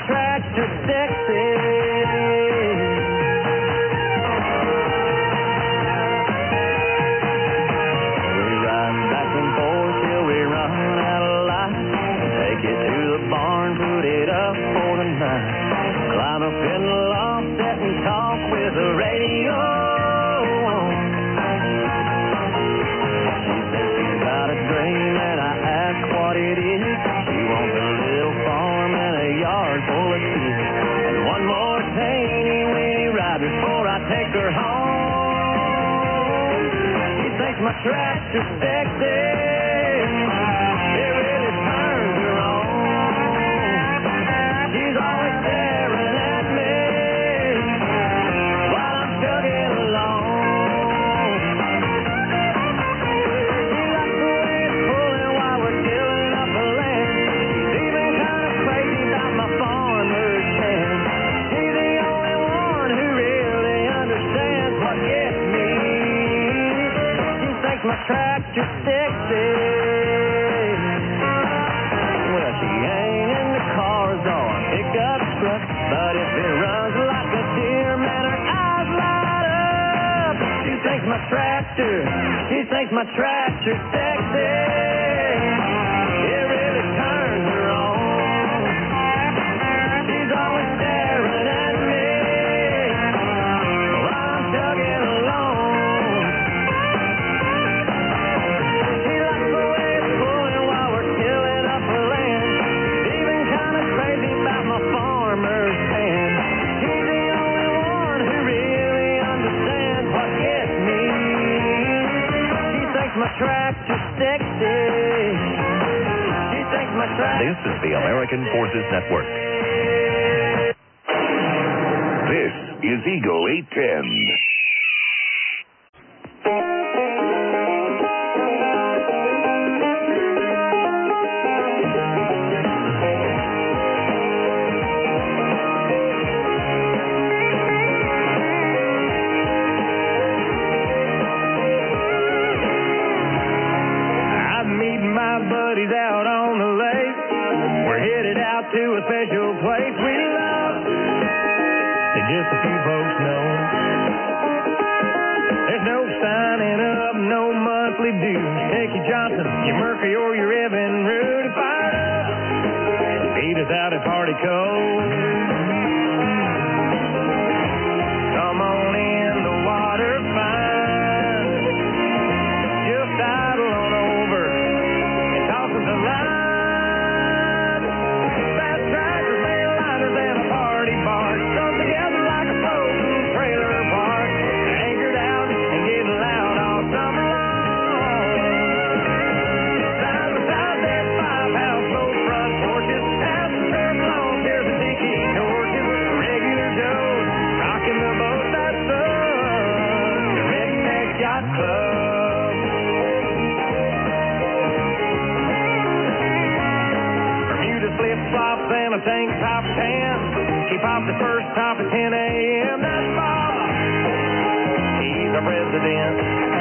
tractor sexy. We ride back and forth till we run out of light. Take it to the barn, put it up for the night. Climb up in the loft, sit and talk with the radio on. She says she's got a dream and I ask what it is. She wants a little farm and a yard full of kids. And one more teeny-weeny ride before I take her home. She thinks my tractor's sexy. It really turns her on. She's always staring at me while I'm chugging along. She likes the way it's pulling while we're tilling up the land. She's even kind of crazy about my farmer's hand. She's the only one who really understands what gets me. She thinks my tractor's sexy. Well, she ain't into cars or pickup trucks, but if it runs like a deer, man, her eyes light up. She thinks my tractor's sexy. It really turns her on. She's always staring at me while I'm chugging along. She likes the way it's pulling while we're tilling up her land. She's even kind of crazy about my farmer's hand. She's the only one who really understands what gets me. She thinks my tractor's sexy. She thinks my tractor. This is the American Forces Network. This is Eagle 810. I'm meeting my buddies out on the lake. We're headed out to a special place we love that just a few folks know. There's no signing up, no monthly dues. Take your Johnson, your Murphy, or your Evan Rude and fire it up. Beat us out at Party Cove. Come on in, the water's fine. Just idle on over and toss us a line. Fast tractors, mail liners, and a party barn strung together like a floating trailer park. Anchored out and getting loud all summer long. Side by side, there's 5 houseboat front porches, astroturf lawn chairs and tiki torches. Regular Joes rocking the boat that's the Redneck Yacht Club. Bermuda flip-flops and a tank top tan. She popped the first top at 10 a.m. That's Bob. He's our president.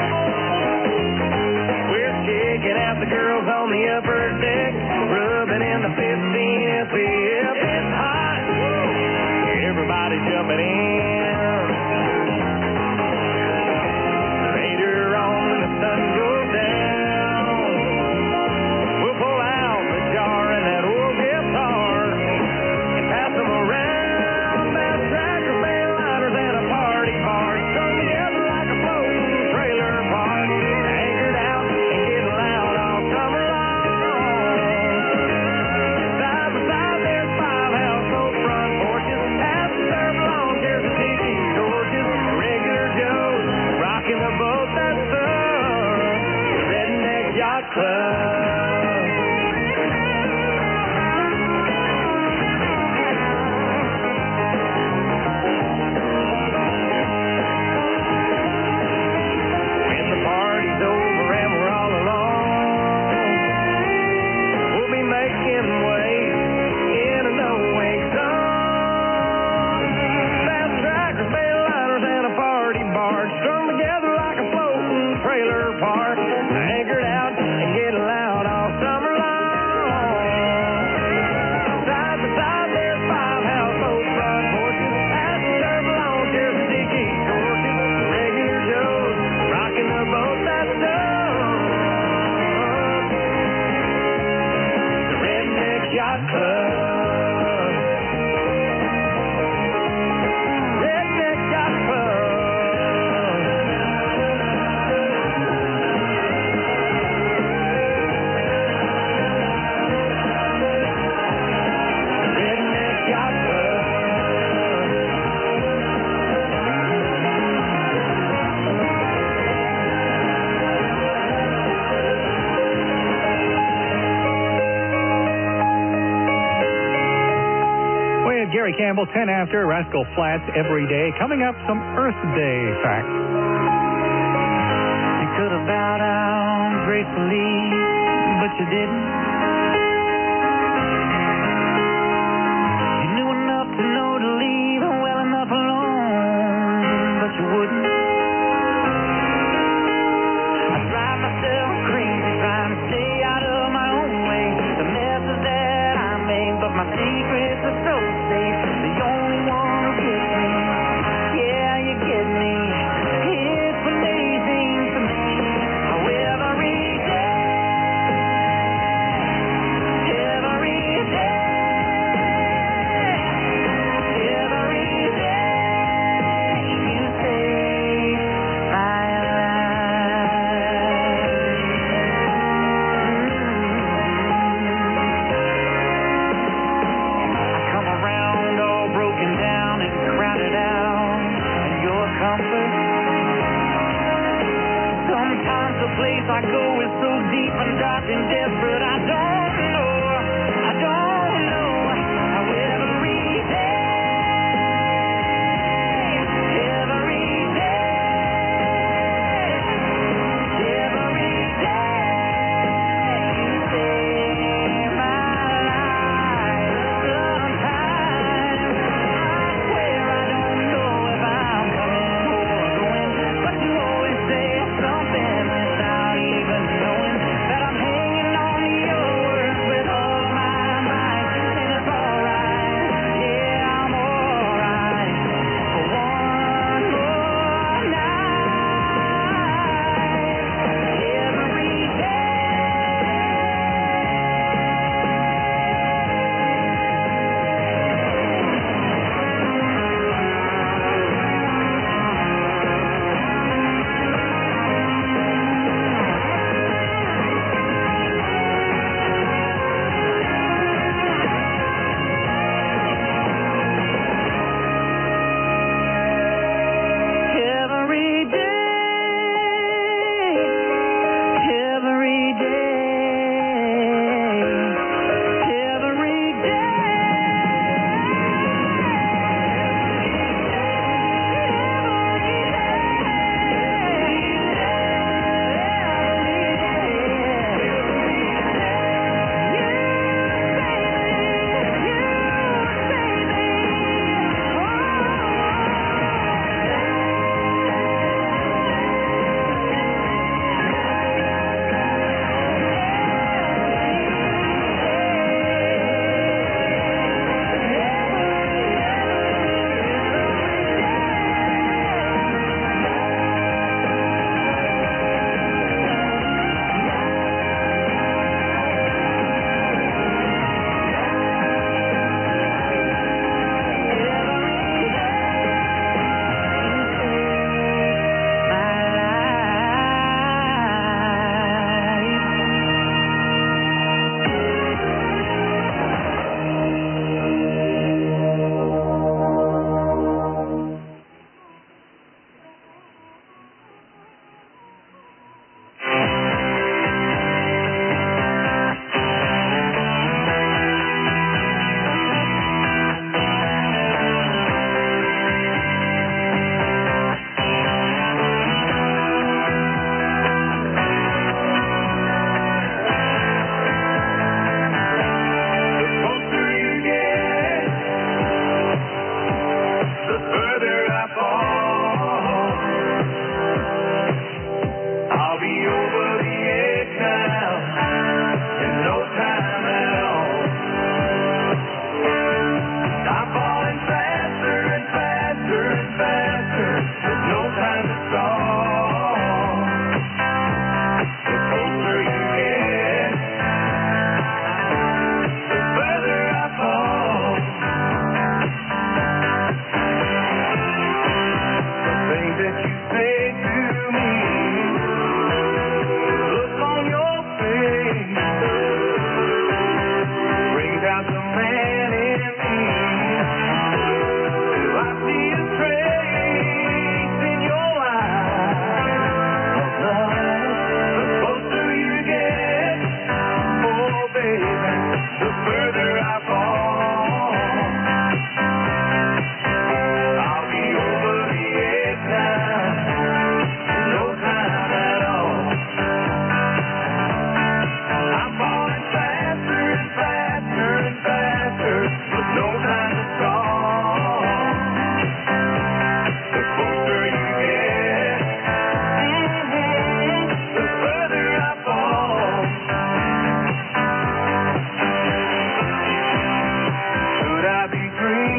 We're checking out the girls on the upper deck, rubbing in the 15 SPF. It's hot. Everybody's jumping in. Later on when the sun goes down, we'll pull out the jar and that old guitar and pass them around. Fast tractor, mail liners, and a party barn strung together like a floating trailer park. Anchored out and getting loud all summer long. Side by side, there's 5 houseboat front porches, astroturf lawn chairs Gary Campbell, 10 after, Rascal Flatts, Every Day. Coming up, some Earth Day facts. You could have bowed down gracefully, but you didn't. You knew enough to know to leave well enough alone, but you wouldn't. I drive myself crazy trying to stay out of my own way. The messes that I make, but my secrets are so safe. The only one who gets me, yeah, you get me. It's amazing to me how every day you save my life. I come around all broken down and crowded out in your comfort. Sometimes the place I go is so deep and dark and desperate. I don't know how every day you save my life. Sometimes I swear I don't know if I'm coming or going, but you always say something without even knowing that I'm hanging on to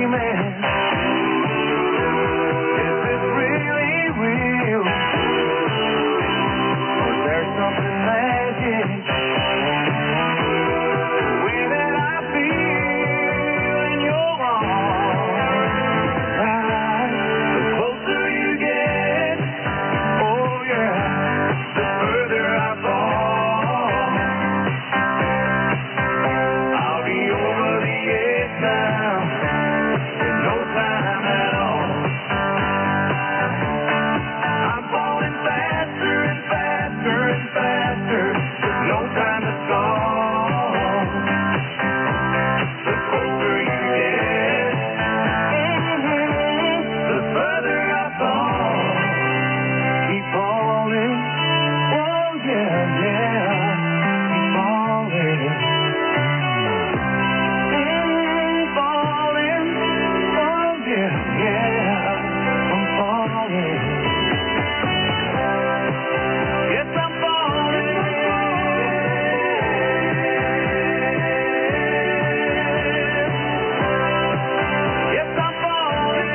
dreaming? Is this really real? Or is there something magic? The way that I feel in your arms. The closer you get, oh yeah, the further I fall. I'll be over the edge now in no time at all. I'm falling faster and faster and faster with no time to stall. The closer you get, the further I fall. Keep falling, oh yeah, yeah, keep falling. Falling, oh yeah, yeah, I'm falling. Yes, I'm falling. Yes, I'm falling.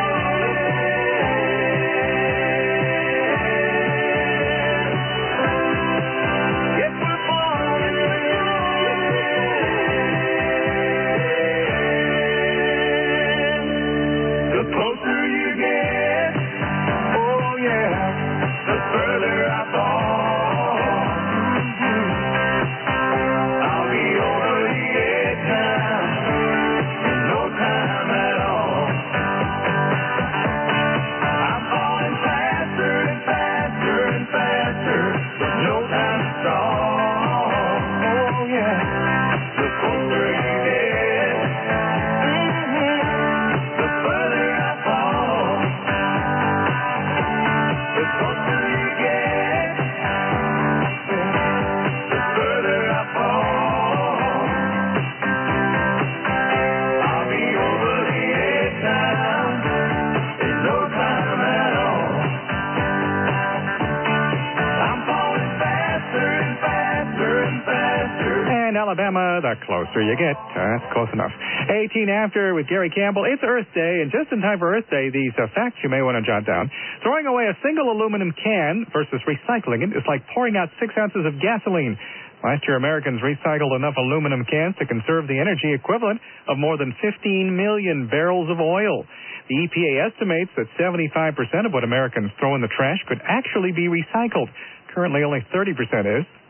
Yes, we're falling. The closer you get, oh yeah, the further I fall. I'll be over the edge now in no time at all. I'm falling faster and faster and faster with no time to stall. Oh yeah, the closer you get, the further I fall. The closer you get, the further I fall. I'll be over the edge now in no time at all. I'm falling faster and faster and faster. And Alabama, the closer you get. That's close enough. 18 after with Gary Campbell. It's Earth Day, and just in time for Earth Day, these facts you may want to jot down. Throwing away a single aluminum can versus recycling it is like pouring out 6 ounces of gasoline. Last year, Americans recycled enough aluminum cans to conserve the energy equivalent of more than 15 million barrels of oil. The EPA estimates that 75% of what Americans throw in the trash could actually be recycled. Currently, only 30% is.